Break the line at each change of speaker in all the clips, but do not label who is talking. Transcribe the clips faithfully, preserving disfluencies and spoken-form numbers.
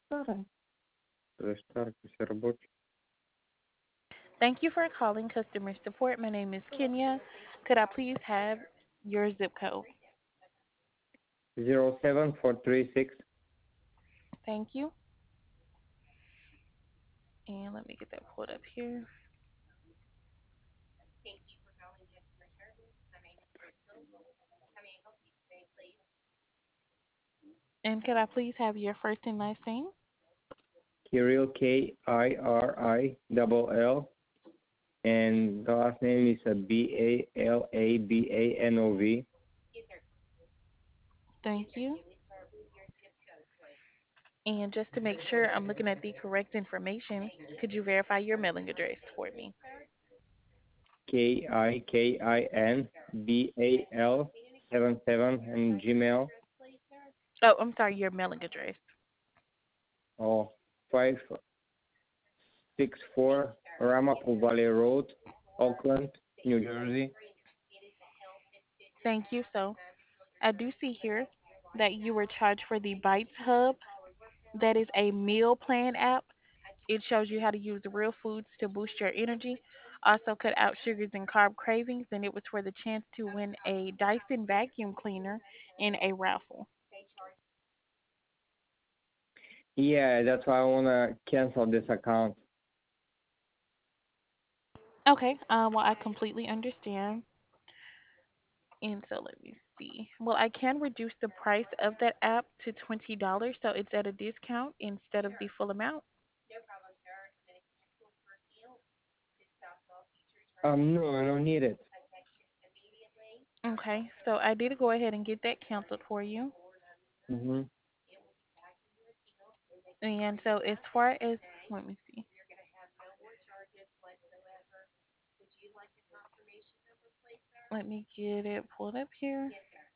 Старая. Старая, все рабочая.
Thank you for calling customer support. My name is Kenya. Could I please have your zip code?
Zero seven four three six.
Thank you. And let me get that pulled up here. And could I please have your first and last name?
Kirill, K I R I double L, and the last name is a B A L A B A N O V.
Thank you. And just to make sure I'm looking at the correct information, could you verify your mailing address for me?
K I K I N B A L seven seven and Gmail.
Oh, I'm sorry, your mailing address.
Oh, five six four Ramapo Valley Road, Oakland, New Jersey.
Thank you. So I do see here that you were charged for the Bites Hub. That is a meal plan app. It shows you how to use real foods to boost your energy, also cut out sugars and carb cravings, and it was for the chance to win a Dyson vacuum cleaner in a raffle.
Yeah, that's why I wanna cancel this account.
Okay, uh, well, I completely understand. And so let me see. Well, I can reduce the price of that app to twenty dollars so it's at a discount instead of the full amount.
Um, no, I don't need it.
Okay, so I did go ahead and get that canceled for you.
Mhm.
And so as far as, let me see. Let me get it pulled up here.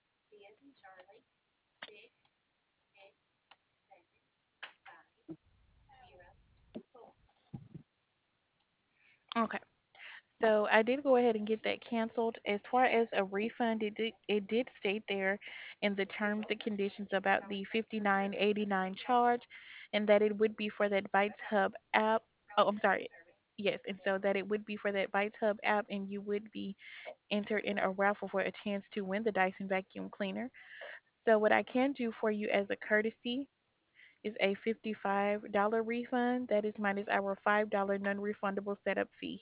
Okay. So I did go ahead and get that canceled. As far as a refund, it did it did state there in the terms and conditions about the fifty nine eighty nine charge, and that it would be for that Bites Hub app. Oh, I'm sorry. Yes, and so that it would be for that Bites Hub app, and you would be entered in a raffle for a chance to win the Dyson vacuum cleaner. So what I can do for you as a courtesy is a fifty five dollar refund. That is minus our five dollar non refundable setup fee.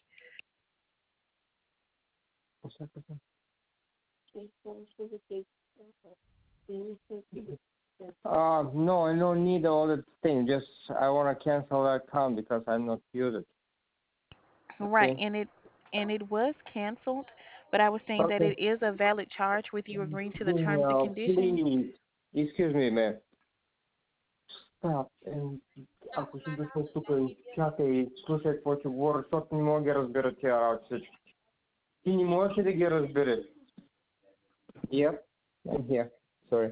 Uh, no, I don't need all that thing. Just I wanna cancel that account because I'm not use it.
Right,
Okay.
and it and it was canceled, but I was saying that
Okay.
it is a valid charge with you agreeing to the terms and
Now,
conditions.
please, excuse me, man. Stop. And ако си дошъл тук и чакай и слушай какво ти говоря, защото не мога да ги разбера тия работи всички. Ти не можеш ли да ги разбереш? Yep, I'm here. Sorry.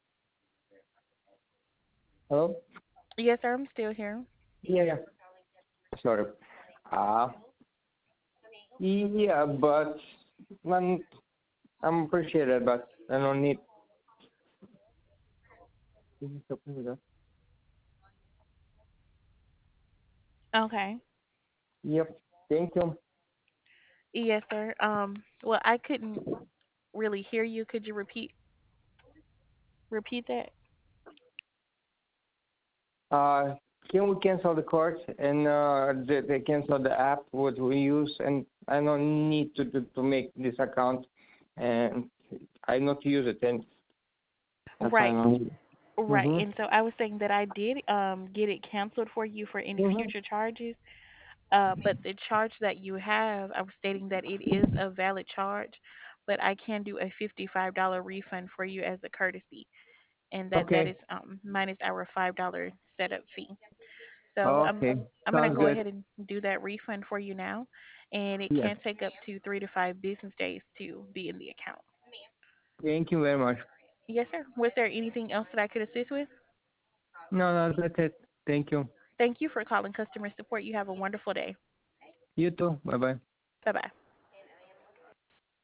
Hello?
Yes, sir, I'm still here.
Yeah, yeah. Sorry. Ah, yeah, but I'm, I'm appreciated, but I don't need. Can you help me with that?
Okay.
Yep. Thank you.
Yes, sir. Um, well, I couldn't really hear you. Could you repeat repeat that?
Uh, can we cancel the course and uh, the, the cancel the app what we use, and I don't need to to, to make this account, and I not use it, and that's why I
Right.
don't need it.
Right.
Mhm.
And so I was saying that I did um get it canceled for you for any
Mhm.
future charges. Uh, but the charge that you have, I was stating that it is a valid charge, but I can do a fifty-five dollar refund for you as a courtesy, and that that
Okay.
is um minus our five dollar setup fee. So I'm
Okay.
I'm gonna
Sounds
go
good.
ahead and do that refund for you now, and it
Yes.
can take up to three to five business days to be in the account.
Thank you very much.
Yes, sir. Was there anything else that I could assist with?
No, no, that's it. Thank you.
Thank you for calling customer support. You have a wonderful day.
You too. Bye bye.
Bye bye.